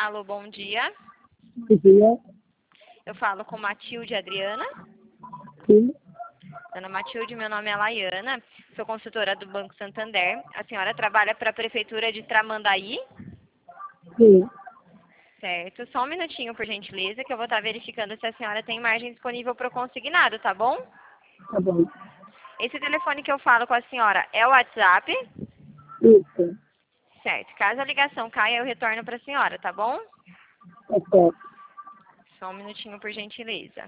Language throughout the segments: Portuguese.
Alô, bom dia. Bom dia. Eu falo com Matilde Adriana. Sim, Dona Matilde, meu nome é Laiana, sou consultora do Banco Santander. A senhora trabalha para a Prefeitura de Tramandaí, sim, certo? Só um minutinho, por gentileza, que eu vou estar verificando se a senhora tem margem disponível para o consignado, tá bom? tá bom. Esse telefone que eu falo com a senhora é o WhatsApp, Isso, certo? Caso a ligação caia, eu retorno para a senhora, tá bom? é certo. Só um minutinho, por gentileza.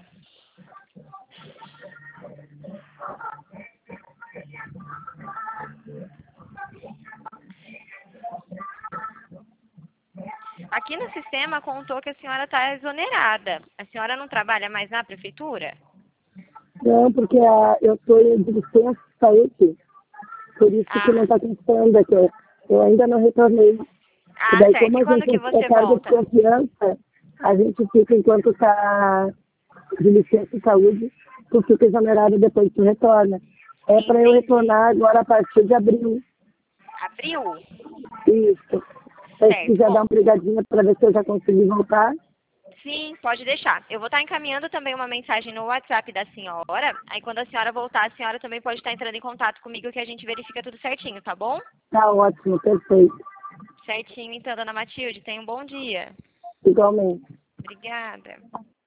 Aqui no sistema contou que a senhora está exonerada. A senhora não trabalha mais na prefeitura? Não, porque eu estou de licença de saúde, por isso que não Ah, está constando, que eu ainda não retornei. E daí, certo. como E a quando gente que é você cargo de volta? confiança, a gente fica enquanto está de licença de saúde, tu fica exonerado depois tu retorna. É para eu Entendi. retornar agora a partir de abril. Abril? Isso. Aí, se Certo. quiser dar Bom, uma brigadinha para ver se eu já consegui voltar, sim, pode deixar. Eu vou estar encaminhando também uma mensagem no WhatsApp da senhora. Aí quando a senhora voltar, a senhora também pode estar entrando em contato comigo que a gente verifica tudo certinho, tá bom? tá ótimo, perfeito. Certinho, então, dona Matilde. Tenha um bom dia. Igualmente. Obrigada.